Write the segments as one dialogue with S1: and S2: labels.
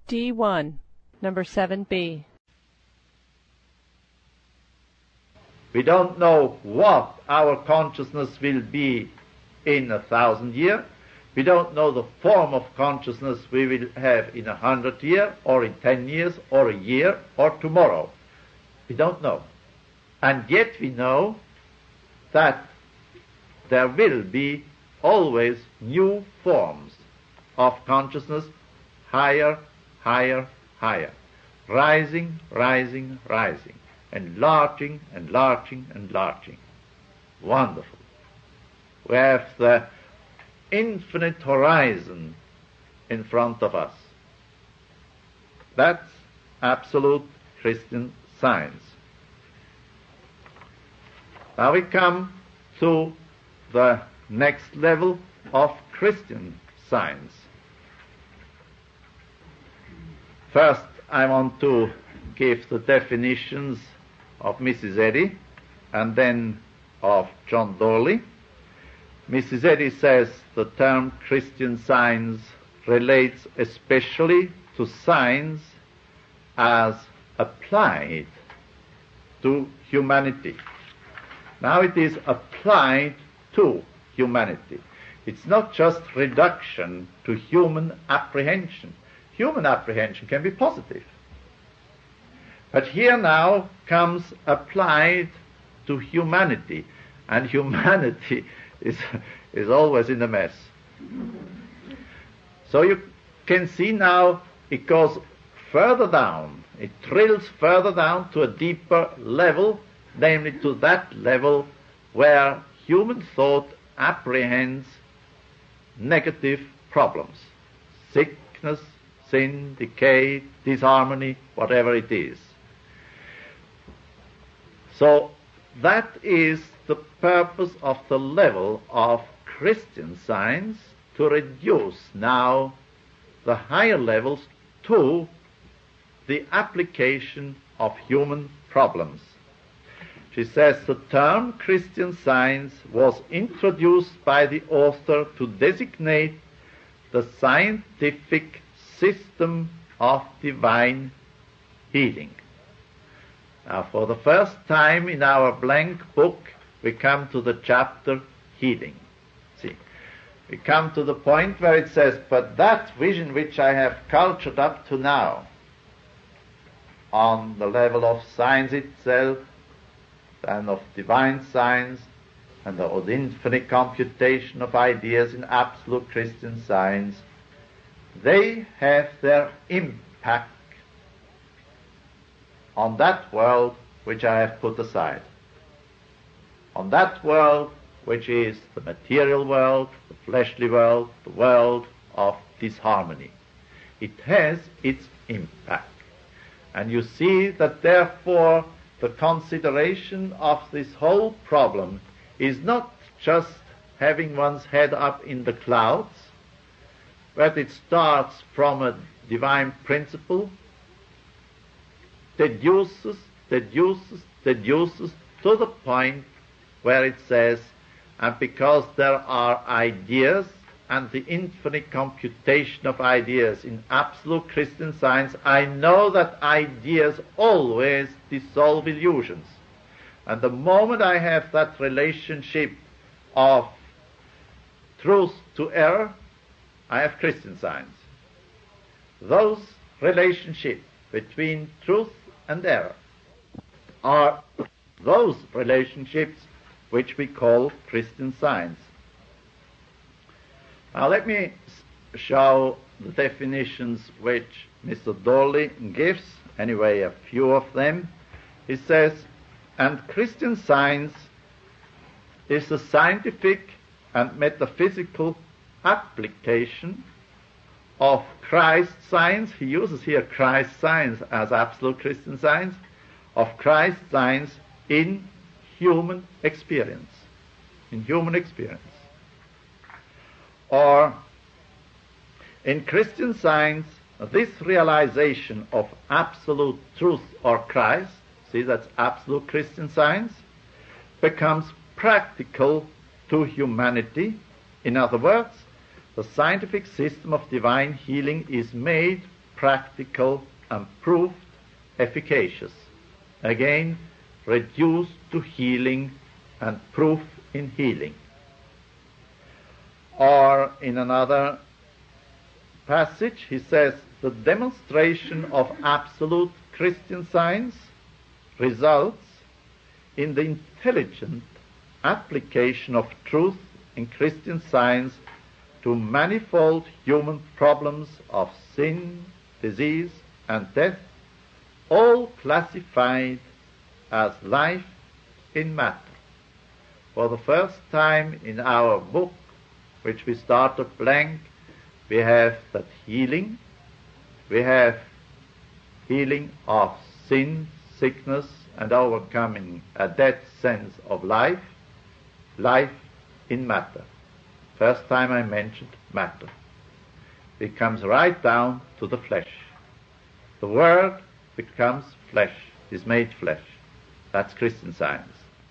S1: D1, number 7B.
S2: We don't know what our consciousness will be in 1,000 years. We don't know the form of consciousness we will have in 100 years, or in 10 years, or a year, or tomorrow. We don't know. And yet we know that there will be always new forms of consciousness, higher, higher, higher, rising, rising, rising, enlarging, enlarging, enlarging. Wonderful. We have the infinite horizon in front of us. That's absolute Christian science. Now we come to the next level of Christian science. First, I want to give the definitions of Mrs. Eddy and then of John Dawley. Mrs. Eddy says the term Christian science relates especially to science as applied to humanity. Now it is applied to humanity. It's not just reduction to human apprehension. Human apprehension can be positive. But here now comes applied to humanity, and humanity is always in a mess. So you can see now it goes further down, it drills further down to a deeper level, namely to that level where human thought apprehends negative problems, sickness, sin, decay, disharmony, whatever it is. So that is the purpose of the level of Christian science, to reduce now the higher levels to the application of human problems. She says the term Christian science was introduced by the author to designate the scientific system of divine healing. Now, for the first time in our blank book, we come to the chapter healing. See, we come to the point where it says, but that vision which I have cultured up to now, on the level of science itself, and of divine science, and of infinite computation of ideas in absolute Christian science, they have their impact on that world which I have put aside. On that world which is the material world, the fleshly world, the world of disharmony. It has its impact. And you see that therefore the consideration of this whole problem is not just having one's head up in the clouds, but it starts from a divine principle, deduces to the point where it says, and because there are ideas and the infinite computation of ideas in absolute Christian science, I know that ideas always dissolve illusions. And the moment I have that relationship of truth to error, I have Christian science. Those relationships between truth and error are those relationships which we call Christian science. Now let me show the definitions which Mr. Dawley gives, anyway a few of them. He says, and Christian science is the scientific and metaphysical application of Christ science. He uses here Christ science as absolute Christian science, of Christ science in human experience. In human experience. Or in Christian science, this realization of absolute truth or Christ, see that's absolute Christian science, becomes practical to humanity. In other words, the scientific system of divine healing is made practical, and proved efficacious. Again, reduced to healing and proof in healing. Or in another passage, he says, the demonstration of absolute Christian science results in the intelligent application of truth in Christian science to manifold human problems of sin, disease, and death, all classified as life in matter. For the first time in our book, which we started blank, we have that healing. We have healing of sin, sickness, and overcoming a dead sense of life, life in matter. First time I mentioned matter. It comes right down to the flesh. The Word becomes flesh, is made flesh. That's Christian Science.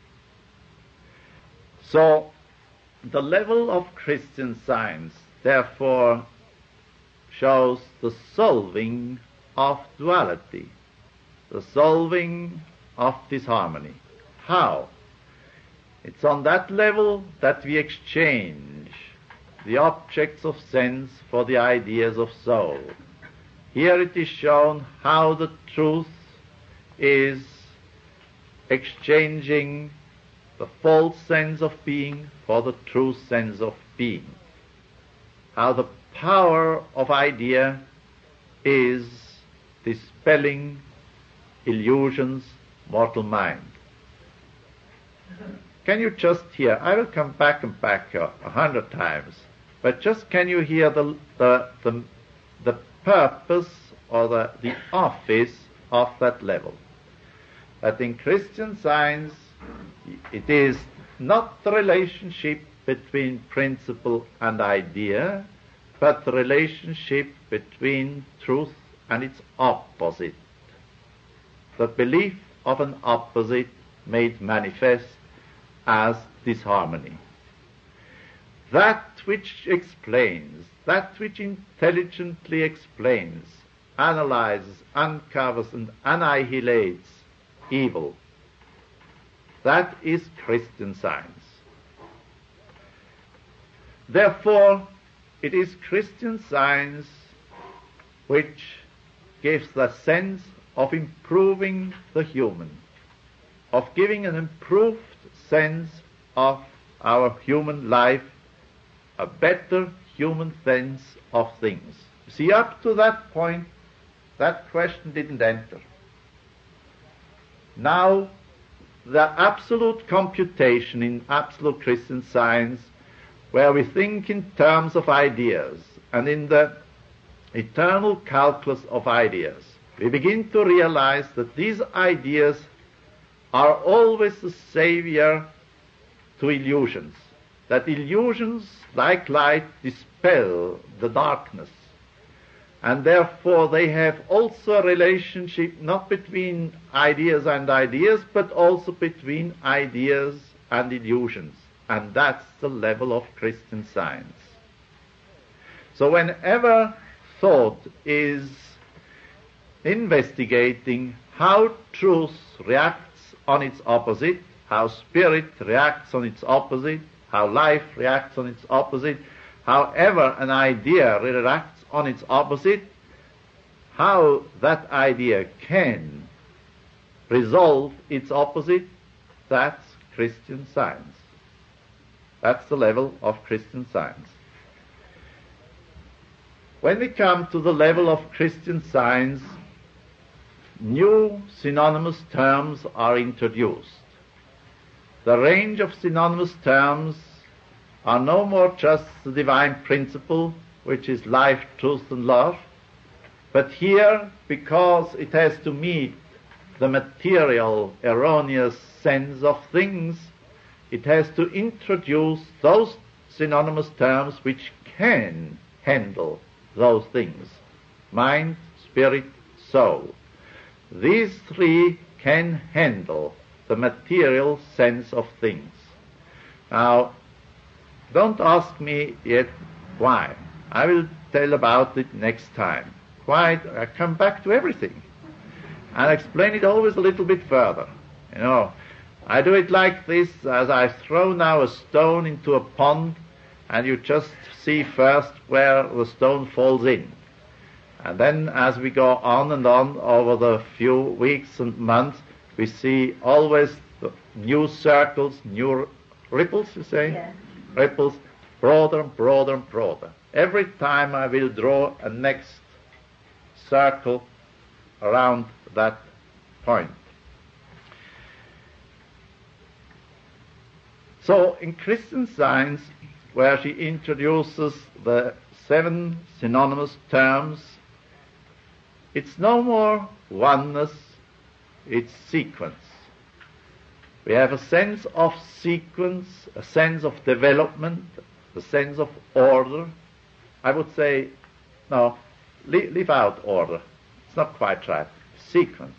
S2: So, the level of Christian Science, therefore, shows the solving of duality, the solving of disharmony. How? It's on that level that we exchange the objects of sense for the ideas of soul. Here it is shown how the truth is exchanging the false sense of being for the true sense of being. How the power of idea is dispelling illusions, mortal mind. Can you just hear? I will come back and back 100 times, but just can you hear the purpose or the office of that level? That in Christian Science, it is not the relationship between principle and idea, but the relationship between truth and its opposite. The belief of an opposite made manifest as disharmony. That which explains, that which intelligently explains, analyzes, uncovers, and annihilates evil, that is Christian Science. Therefore, it is Christian Science which gives the sense of improving the human, of giving an improved sense of our human life, a better human sense of things. See, up to that point, that question didn't enter. Now, the absolute computation in absolute Christian Science, where we think in terms of ideas and in the eternal calculus of ideas, we begin to realize that these ideas are always the savior to illusions, that illusions, like light, dispel the darkness, and therefore they have also a relationship not between ideas and ideas, but also between ideas and illusions, and that's the level of Christian Science. So whenever thought is investigating how truth reacts on its opposite, how spirit reacts on its opposite, how life reacts on its opposite, however an idea reacts on its opposite, how that idea can resolve its opposite, that's Christian Science. That's the level of Christian Science. When we come to the level of Christian Science, new synonymous terms are introduced. The range of synonymous terms are no more just the divine principle, which is life, truth, and love, but here, because it has to meet the material, erroneous sense of things, it has to introduce those synonymous terms which can handle those things: mind, spirit, soul. These three can handle the material sense of things. Now, don't ask me yet why. I will tell about it next time. I come back to everything and explain it always a little bit further. You know, I do it like this, as I throw now a stone into a pond, and you just see first where the stone falls in. And then as we go on and on over the few weeks and months, we see always the new circles, new ripples, you say?
S3: Yeah.
S2: Ripples, broader and broader and broader. Every time I will draw a next circle around that point. So in Christian Science, where she introduces the 7 synonymous terms, it's no more oneness, it's sequence. We have a sense of sequence, a sense of development, a sense of order. I would say, no, leave out order. It's not quite right. Sequence.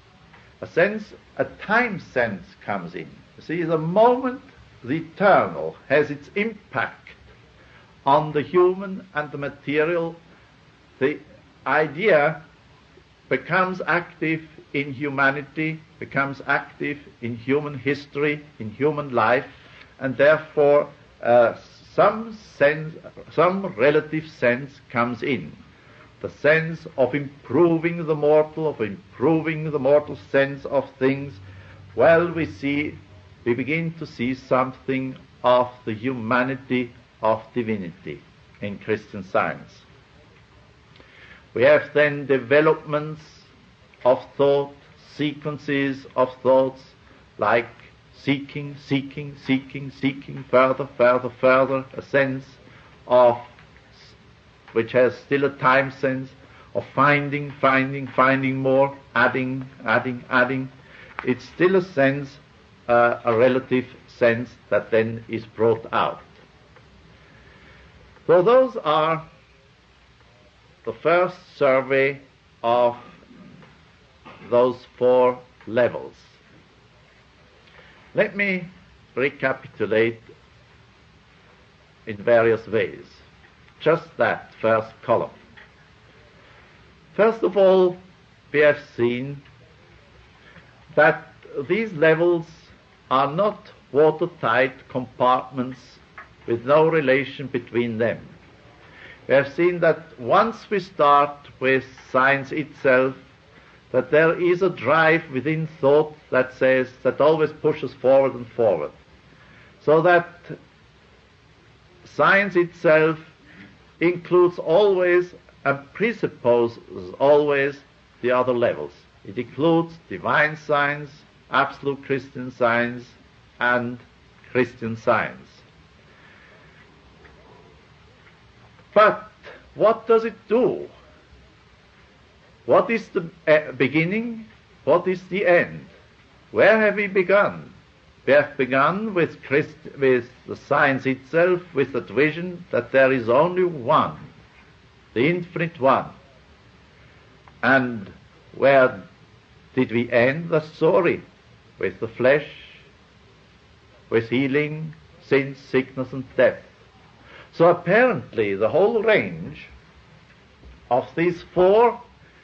S2: A time sense comes in. You see, the moment the eternal has its impact on the human and the material, the idea becomes active in humanity, becomes active in human history, in human life, and therefore some relative sense comes in. The sense of improving the mortal sense of things. Well, we begin to see something of the humanity of divinity in Christian Science. We have then developments of thought, sequences of thoughts, like seeking, further, a sense of, which has still a time sense, of finding more, adding. It's still a sense, a relative sense that then is brought out. So those are the first survey of those 4 levels. Let me recapitulate in various ways. Just that first column. First of all, we have seen that these levels are not watertight compartments with no relation between them. We have seen that once we start with science itself, that there is a drive within thought that always pushes forward and forward. So that science itself includes always and presupposes always the other levels. It includes divine science, absolute Christian science, and Christian Science. But what does it do? What is the beginning? What is the end? Where have we begun? We have begun with the science itself, with that vision that there is only one, the infinite one. And where did we end the story? With the flesh, with healing, sin, sickness, and death. So apparently the whole range of these 4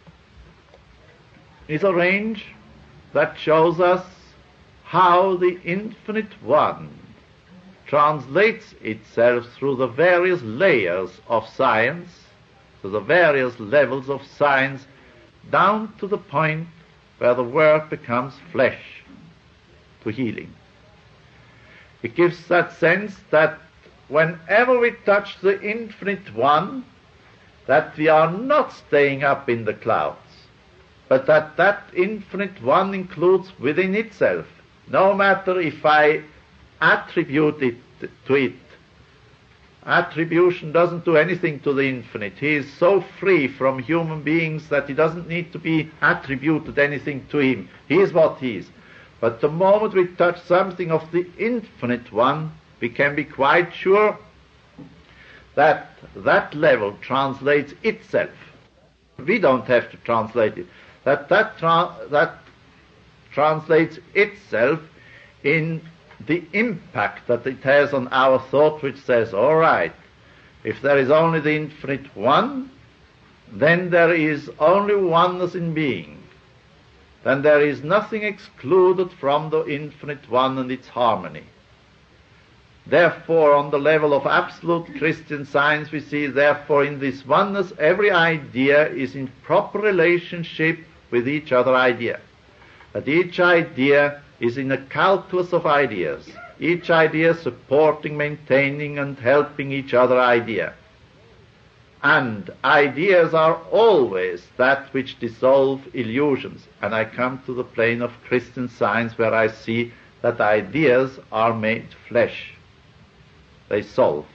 S2: is a range that shows us how the infinite one translates itself through the various layers of science, to the various levels of science, down to the point where the Word becomes flesh, to healing. It gives that sense that whenever we touch the infinite one, that we are not staying up in the clouds, but that infinite one includes within itself, no matter if I attribute it to it. Attribution doesn't do anything to the infinite. He is so free from human beings that he doesn't need to be attributed anything to him. He is what he is. But the moment we touch something of the infinite one, we can be quite sure that that level translates itself. We don't have to translate it. That translates itself in the impact that it has on our thought, which says, all right, if there is only the infinite one, then there is only oneness in being. Then there is nothing excluded from the infinite one and its harmony. Therefore, on the level of absolute Christian science, we see, therefore, in this oneness, every idea is in proper relationship with each other idea. That each idea is in a calculus of ideas, each idea supporting, maintaining, and helping each other idea. And ideas are always that which dissolve illusions. And I come to the plane of Christian science, where I see that ideas are made flesh. They solve.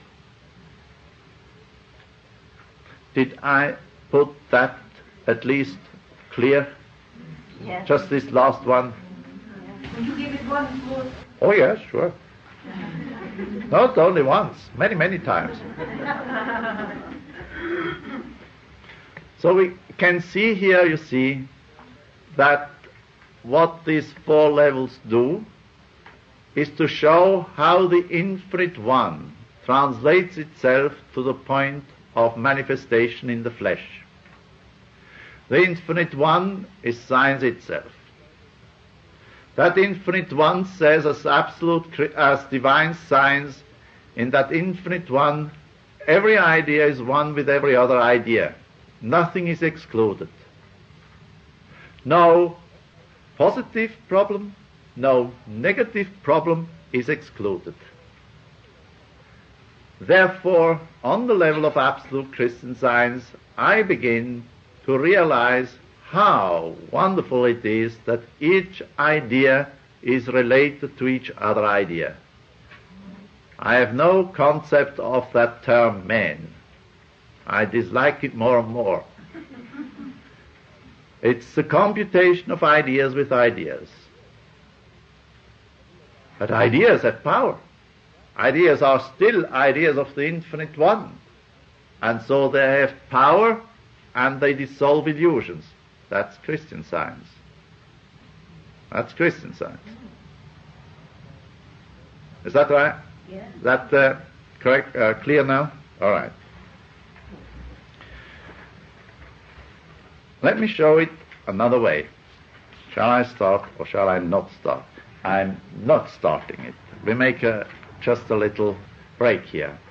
S2: Did I put that at least clear?
S3: Yes.
S2: Just this last one?
S3: Yes. Would you give it one more?
S2: Oh yes, sure. Not only once, many, many times. So we can see here, you see, that what these four levels do is to show how the infinite one translates itself to the point of manifestation in the flesh. The infinite one is science itself. That infinite one says, as divine science, in that infinite one, every idea is one with every other idea. Nothing is excluded. No positive problem, no negative problem is excluded. Therefore, on the level of absolute Christian science, I begin to realize how wonderful it is that each idea is related to each other idea. I have no concept of that term man. I dislike it more and more. It's the computation of ideas with ideas. But ideas have power. Ideas are still ideas of the infinite one. And so they have power and they dissolve illusions. That's Christian science. That's Christian science. Is that right?
S3: Yes.
S2: Is that correct? Clear now? All right. Let me show it another way. Shall I start or shall I not start? I'm not starting it. We make just a little break here.